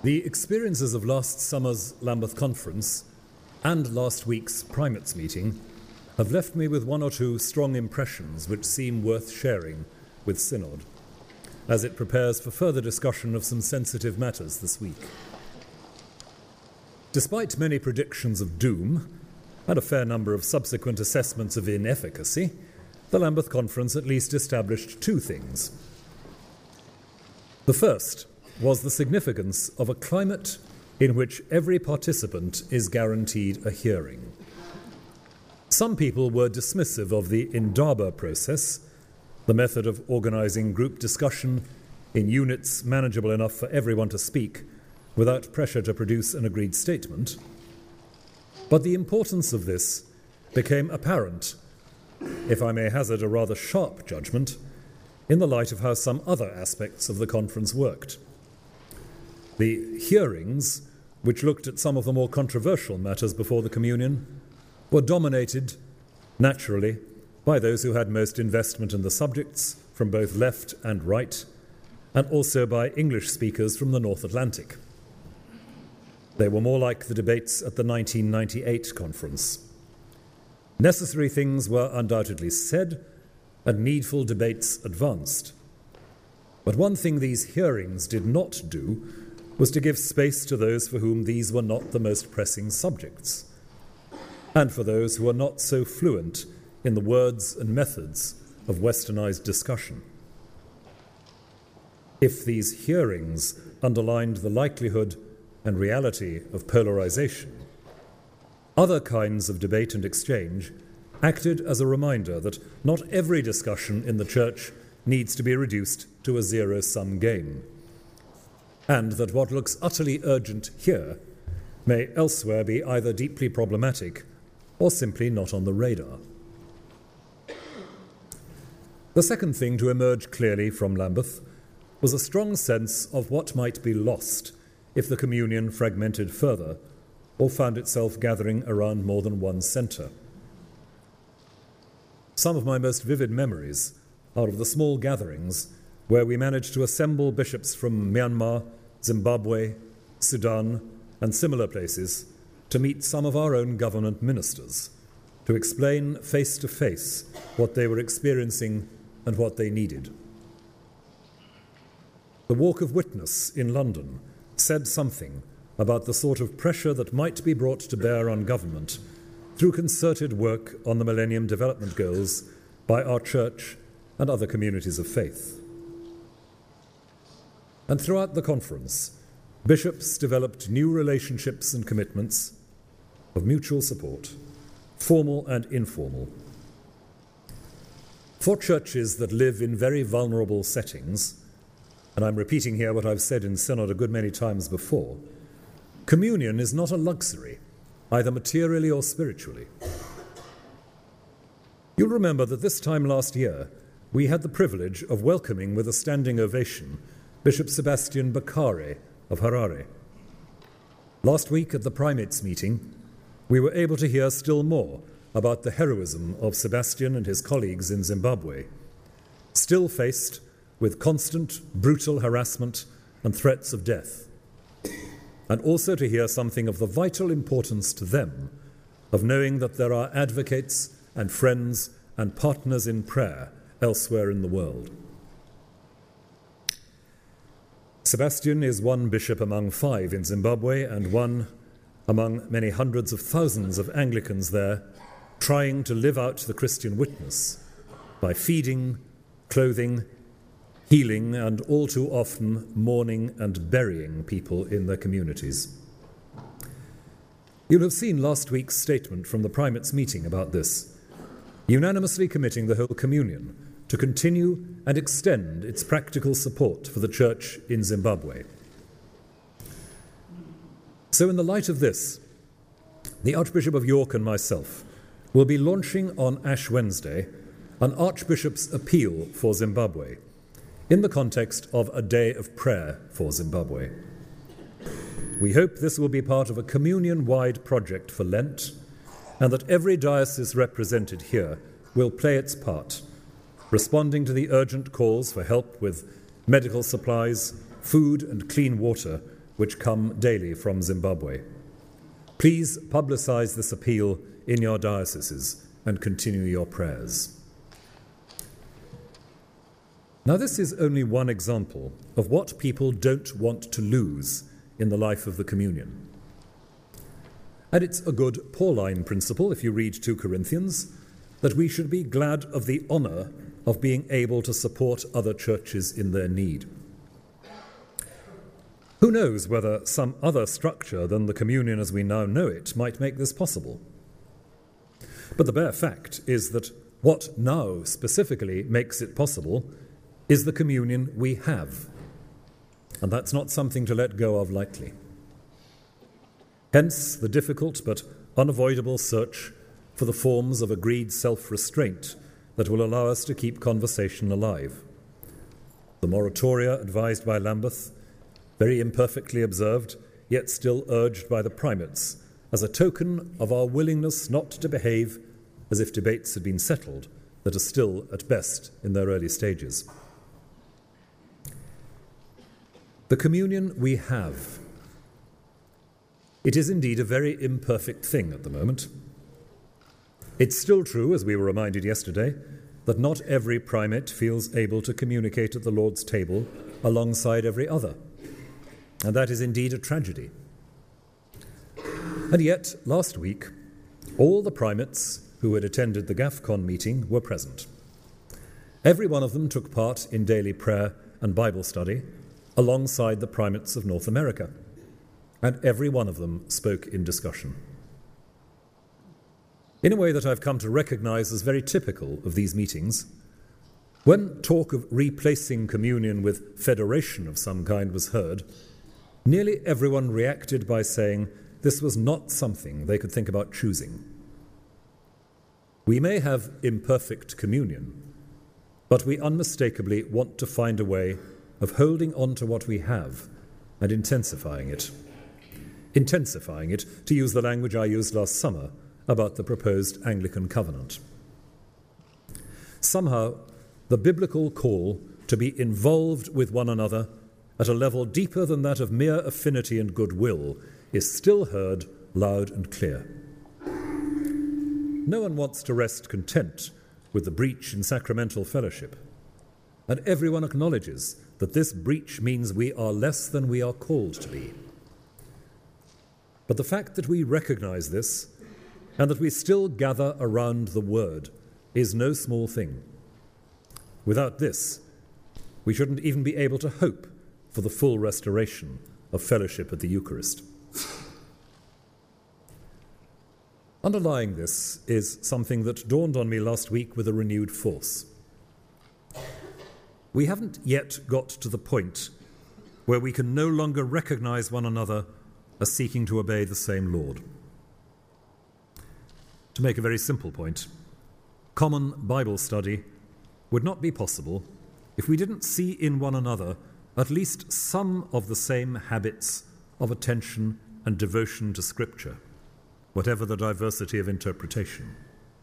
The experiences of last summer's Lambeth Conference and last week's Primates meeting have left me with one or two strong impressions which seem worth sharing with Synod, as it prepares for further discussion of some sensitive matters this week. Despite many predictions of doom and a fair number of subsequent assessments of inefficacy, the Lambeth Conference at least established two things. The first was the significance of a climate in which every participant is guaranteed a hearing. Some people were dismissive of the Indaba process, the method of organising group discussion in units manageable enough for everyone to speak without pressure to produce an agreed statement. But the importance of this became apparent, if I may hazard a rather sharp judgment, in the light of how some other aspects of the conference worked. The hearings, which looked at some of the more controversial matters before the communion, were dominated, naturally, by those who had most investment in the subjects from both left and right, and also by English speakers from the North Atlantic. They were more like the debates at the 1998 conference. Necessary things were undoubtedly said, and needful debates advanced. But one thing these hearings did not do was to give space to those for whom these were not the most pressing subjects, and for those who were not so fluent in the words and methods of westernized discussion. If these hearings underlined the likelihood and reality of polarization, other kinds of debate and exchange acted as a reminder that not every discussion in the Church needs to be reduced to a zero-sum game, and that what looks utterly urgent here may elsewhere be either deeply problematic or simply not on the radar. The second thing to emerge clearly from Lambeth was a strong sense of what might be lost if the communion fragmented further or found itself gathering around more than one centre. Some of my most vivid memories are of the small gatherings where we managed to assemble bishops from Myanmar, Zimbabwe, Sudan, and similar places to meet some of our own government ministers, to explain face to face what they were experiencing and what they needed. The Walk of Witness in London said something about the sort of pressure that might be brought to bear on government through concerted work on the Millennium Development Goals by our church and other communities of faith. And throughout the conference, bishops developed new relationships and commitments of mutual support, formal and informal. For churches that live in very vulnerable settings, and I'm repeating here what I've said in Synod a good many times before, communion is not a luxury, either materially or spiritually. You'll remember that this time last year, we had the privilege of welcoming with a standing ovation Bishop Sebastian Bakare of Harare. Last week at the Primates meeting, we were able to hear still more about the heroism of Sebastian and his colleagues in Zimbabwe, still faced with constant, brutal harassment and threats of death, and also to hear something of the vital importance to them of knowing that there are advocates and friends and partners in prayer elsewhere in the world. Sebastian is one bishop among 5 in Zimbabwe and one among many hundreds of thousands of Anglicans there, trying to live out the Christian witness by feeding, clothing, healing, and all too often mourning and burying people in their communities. You'll have seen last week's statement from the Primates meeting about this, unanimously committing the whole communion to continue and extend its practical support for the Church in Zimbabwe. So in the light of this, the Archbishop of York and myself will be launching on Ash Wednesday an Archbishop's appeal for Zimbabwe in the context of a day of prayer for Zimbabwe. We hope this will be part of a communion-wide project for Lent, and that every diocese represented here will play its part, responding to the urgent calls for help with medical supplies, food and clean water which come daily from Zimbabwe. Please publicize this appeal in your dioceses and continue your prayers. Now, this is only one example of what people don't want to lose in the life of the communion. And it's a good Pauline principle, if you read 2 Corinthians, that we should be glad of the honour of being able to support other churches in their need. Who knows whether some other structure than the communion as we now know it might make this possible? But the bare fact is that what now specifically makes it possible is the communion we have. And that's not something to let go of lightly. Hence the difficult but unavoidable search for the forms of agreed self-restraint that will allow us to keep conversation alive. The moratoria advised by Lambeth, very imperfectly observed, yet still urged by the primates, as a token of our willingness not to behave as if debates had been settled that are still, at best, in their early stages. The communion we have. It is indeed a very imperfect thing at the moment. It's still true, as we were reminded yesterday, that not every primate feels able to communicate at the Lord's table alongside every other. And that is indeed a tragedy. And yet, last week, all the primates who had attended the GAFCON meeting were present. Every one of them took part in daily prayer and Bible study alongside the primates of North America, and every one of them spoke in discussion. In a way that I've come to recognize as very typical of these meetings, when talk of replacing communion with federation of some kind was heard, nearly everyone reacted by saying this was not something they could think about choosing. We may have imperfect communion, but we unmistakably want to find a way of holding on to what we have and intensifying it. Intensifying it, to use the language I used last summer about the proposed Anglican covenant. Somehow, the biblical call to be involved with one another at a level deeper than that of mere affinity and goodwill is still heard loud and clear. No one wants to rest content with the breach in sacramental fellowship, and everyone acknowledges that this breach means we are less than we are called to be. But the fact that we recognize this and that we still gather around the Word is no small thing. Without this, we shouldn't even be able to hope for the full restoration of fellowship at the Eucharist. Underlying this is something that dawned on me last week with a renewed force. We haven't yet got to the point where we can no longer recognize one another as seeking to obey the same Lord. To make a very simple point, common Bible study would not be possible if we didn't see in one another at least some of the same habits of attention and devotion to Scripture, whatever the diversity of interpretation.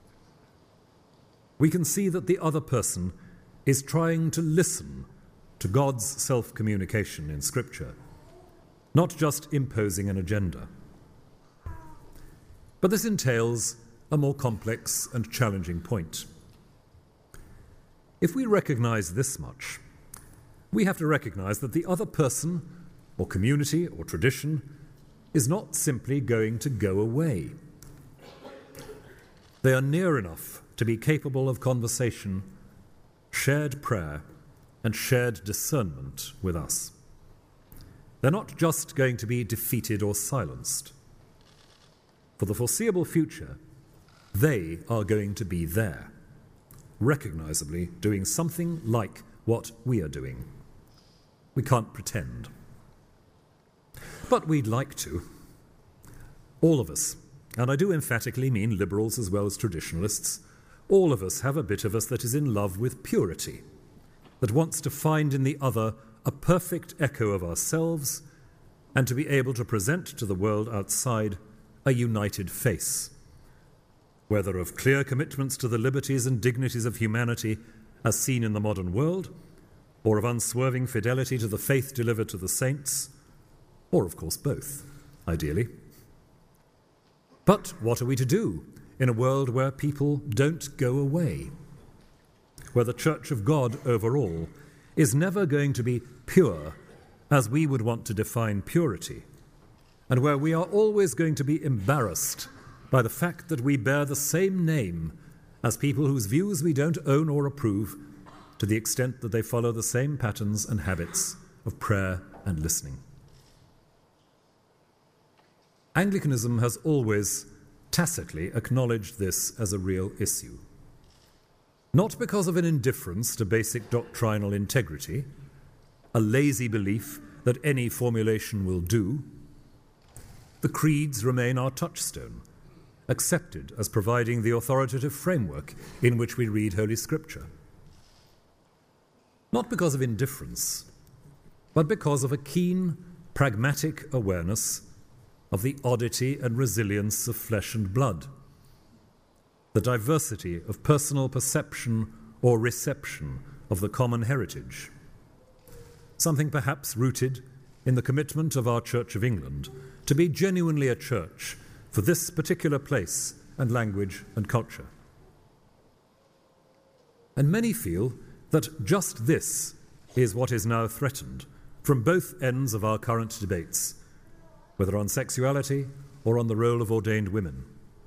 We can see that the other person is trying to listen to God's self-communication in Scripture, not just imposing an agenda. But this entails a more complex and challenging point. If we recognize this much, we have to recognize that the other person, or community, or tradition, is not simply going to go away. They are near enough to be capable of conversation, shared prayer, and shared discernment with us. They're not just going to be defeated or silenced. For the foreseeable future, they are going to be there, recognizably doing something like what we are doing. We can't pretend. But we'd like to. All of us, and I do emphatically mean liberals as well as traditionalists, all of us have a bit of us that is in love with purity, that wants to find in the other a perfect echo of ourselves and to be able to present to the world outside a united face, whether of clear commitments to the liberties and dignities of humanity as seen in the modern world, or of unswerving fidelity to the faith delivered to the saints, or of course both, ideally. But what are we to do in a world where people don't go away? Where the Church of God overall is never going to be pure as we would want to define purity, and where we are always going to be embarrassed by the fact that we bear the same name as people whose views we don't own or approve, to the extent that they follow the same patterns and habits of prayer and listening. Anglicanism has always tacitly acknowledged this as a real issue. Not because of an indifference to basic doctrinal integrity, a lazy belief that any formulation will do. The creeds remain our touchstone, accepted as providing the authoritative framework in which we read Holy Scripture. Not because of indifference, but because of a keen, pragmatic awareness of the oddity and resilience of flesh and blood, the diversity of personal perception or reception of the common heritage, something perhaps rooted in the commitment of our Church of England to be genuinely a church for this particular place and language and culture. And many feel that just this is what is now threatened from both ends of our current debates, whether on sexuality or on the role of ordained women.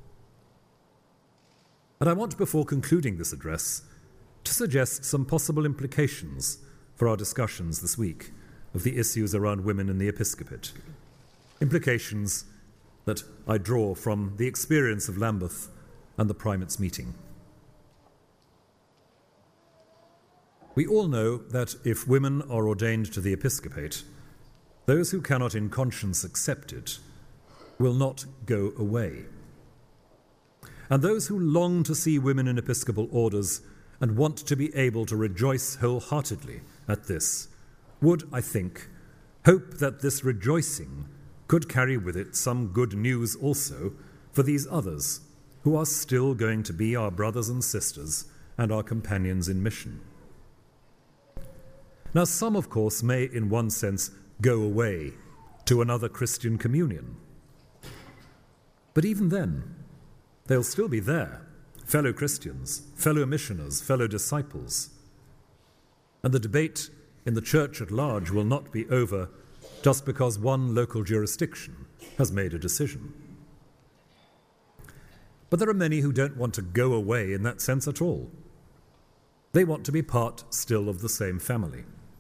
And I want, before concluding this address, to suggest some possible implications for our discussions this week of the issues around women in the episcopate. Implications that I draw from the experience of Lambeth and the primates' meeting. We all know that if women are ordained to the episcopate, those who cannot in conscience accept it will not go away. And those who long to see women in episcopal orders and want to be able to rejoice wholeheartedly at this would, I think, hope that this rejoicing could carry with it some good news also for these others who are still going to be our brothers and sisters and our companions in mission. Now, some, of course, may, in one sense, go away to another Christian communion. But even then, they'll still be there, fellow Christians, fellow missioners, fellow disciples. And the debate in the church at large will not be over just because one local jurisdiction has made a decision. But there are many who don't want to go away in that sense at all. They want to be part still of the same family.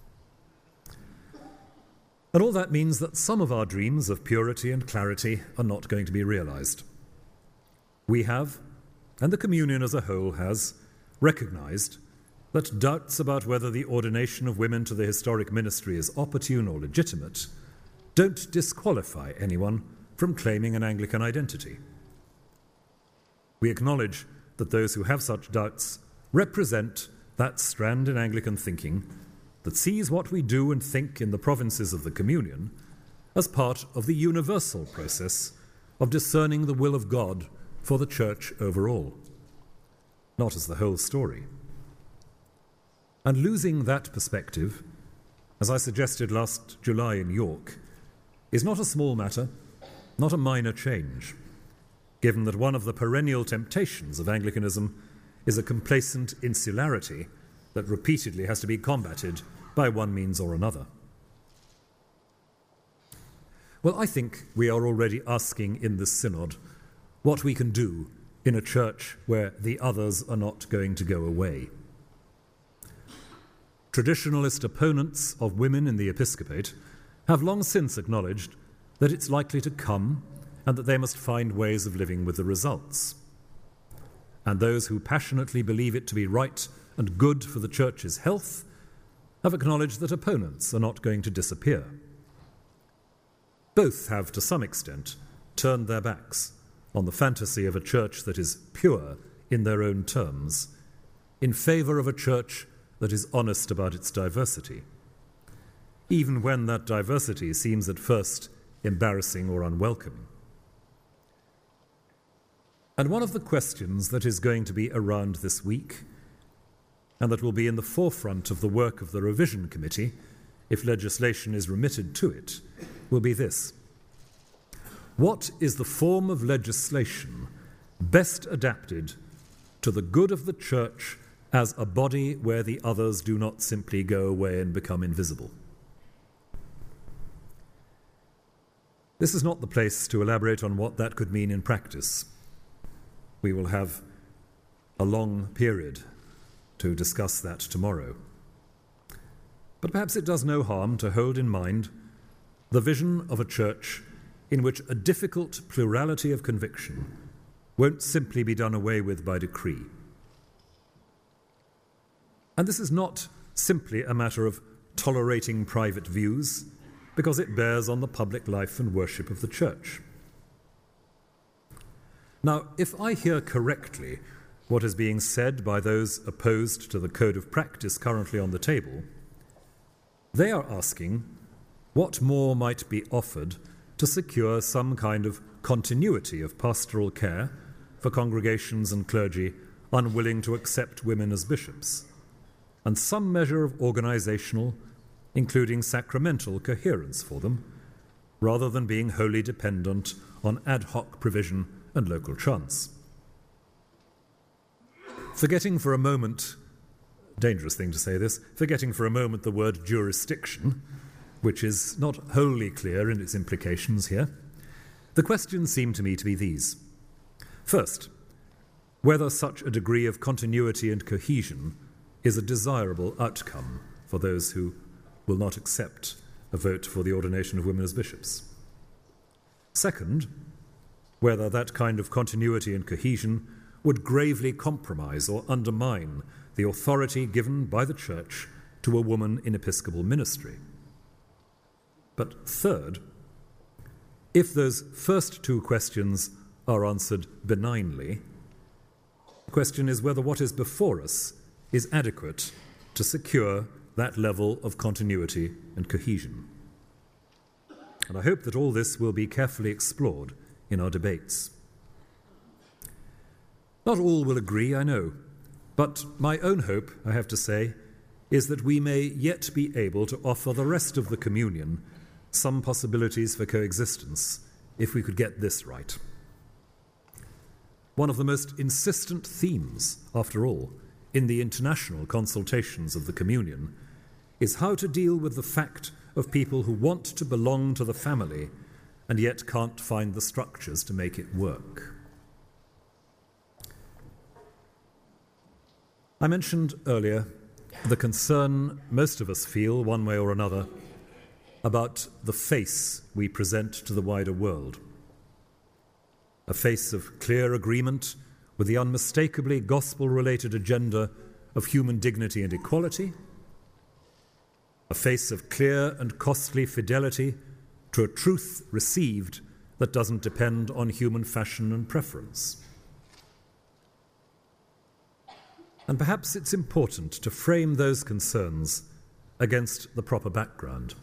And all that means that some of our dreams of purity and clarity are not going to be realized. We have, and the communion as a whole has, recognized that doubts about whether the ordination of women to the historic ministry is opportune or legitimate don't disqualify anyone from claiming an Anglican identity. We acknowledge that those who have such doubts represent that strand in Anglican thinking that sees what we do and think in the provinces of the communion as part of the universal process of discerning the will of God for the church overall, not as the whole story. And losing that perspective, as I suggested last July in York, is not a small matter, not a minor change, given that one of the perennial temptations of Anglicanism is a complacent insularity that repeatedly has to be combated by one means or another. Well, I think we are already asking in this synod what we can do in a church where the others are not going to go away. Traditionalist opponents of women in the episcopate have long since acknowledged that it's likely to come and that they must find ways of living with the results. And those who passionately believe it to be right and good for the church's health have acknowledged that opponents are not going to disappear. Both have, to some extent, turned their backs on the fantasy of a church that is pure in their own terms, in favour of a church that is honest about its diversity, even when that diversity seems at first embarrassing or unwelcome. And one of the questions that is going to be around this week, and that will be in the forefront of the work of the Revision Committee, if legislation is remitted to it, will be this: what is the form of legislation best adapted to the good of the Church as a body where the others do not simply go away and become invisible? This is not the place to elaborate on what that could mean in practice. We will have a long period to discuss that tomorrow. But perhaps it does no harm to hold in mind the vision of a church in which a difficult plurality of conviction won't simply be done away with by decree. And this is not simply a matter of tolerating private views, because it bears on the public life and worship of the Church. Now, if I hear correctly what is being said by those opposed to the code of practice currently on the table, they are asking what more might be offered to secure some kind of continuity of pastoral care for congregations and clergy unwilling to accept women as bishops, and some measure of organizational, including sacramental, coherence for them, rather than being wholly dependent on ad hoc provision and local chance. Forgetting for a moment, dangerous thing to say this, forgetting for a moment the word jurisdiction, which is not wholly clear in its implications here, the questions seem to me to be these. First, whether such a degree of continuity and cohesion is a desirable outcome for those who will not accept a vote for the ordination of women as bishops. Second, whether that kind of continuity and cohesion would gravely compromise or undermine the authority given by the Church to a woman in episcopal ministry. But third, if those first two questions are answered benignly, the question is whether what is before us is adequate to secure that level of continuity and cohesion. And I hope that all this will be carefully explored in our debates. Not all will agree, I know, but my own hope, I have to say, is that we may yet be able to offer the rest of the communion some possibilities for coexistence if we could get this right. One of the most insistent themes, after all, in the international consultations of the communion is how to deal with the fact of people who want to belong to the family and yet can't find the structures to make it work. I mentioned earlier the concern most of us feel, one way or another, about the face we present to the wider world. A face of clear agreement with the unmistakably gospel-related agenda of human dignity and equality, a face of clear and costly fidelity to a truth received that doesn't depend on human fashion and preference. And perhaps it's important to frame those concerns against the proper background.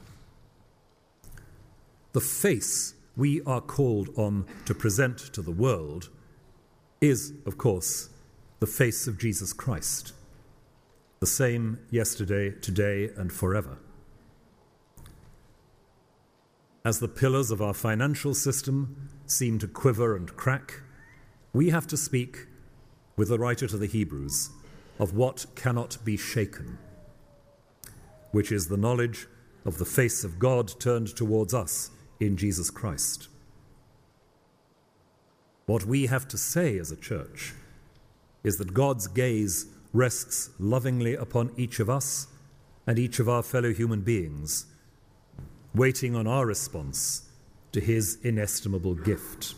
The face we are called on to present to the world is, of course, the face of Jesus Christ, the same yesterday, today, and forever. As the pillars of our financial system seem to quiver and crack, we have to speak, with the writer to the Hebrews, of what cannot be shaken, which is the knowledge of the face of God turned towards us in Jesus Christ. What we have to say as a church is that God's gaze rests lovingly upon each of us and each of our fellow human beings, waiting on our response to his inestimable gift.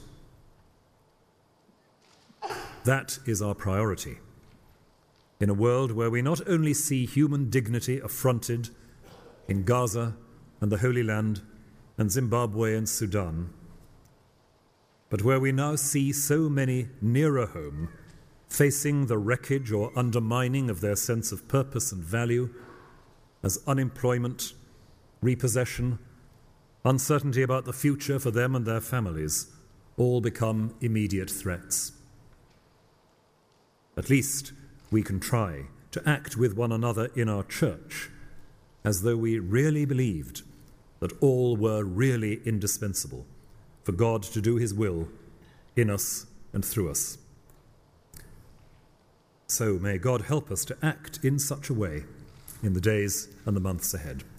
That is our priority. In a world where we not only see human dignity affronted in Gaza and the Holy Land and Zimbabwe and Sudan, but where we now see so many nearer home facing the wreckage or undermining of their sense of purpose and value as unemployment, repossession, uncertainty about the future for them and their families all become immediate threats. At least we can try to act with one another in our church as though we really believed that all were really indispensable for God to do his will in us and through us. So may God help us to act in such a way in the days and the months ahead.